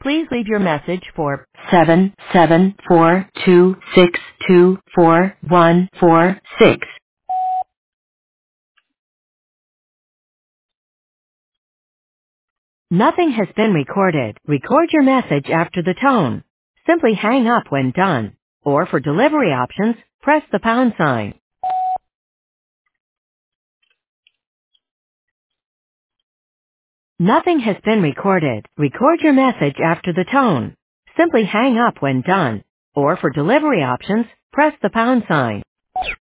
Please leave your message for 77426244146. Nothing has been recorded. Record your message after the tone. Simply hang up when done. Or for delivery options, press the pound sign. Nothing has been recorded. Record your message after the tone. Simply hang up when done. Or for delivery options, press the pound sign.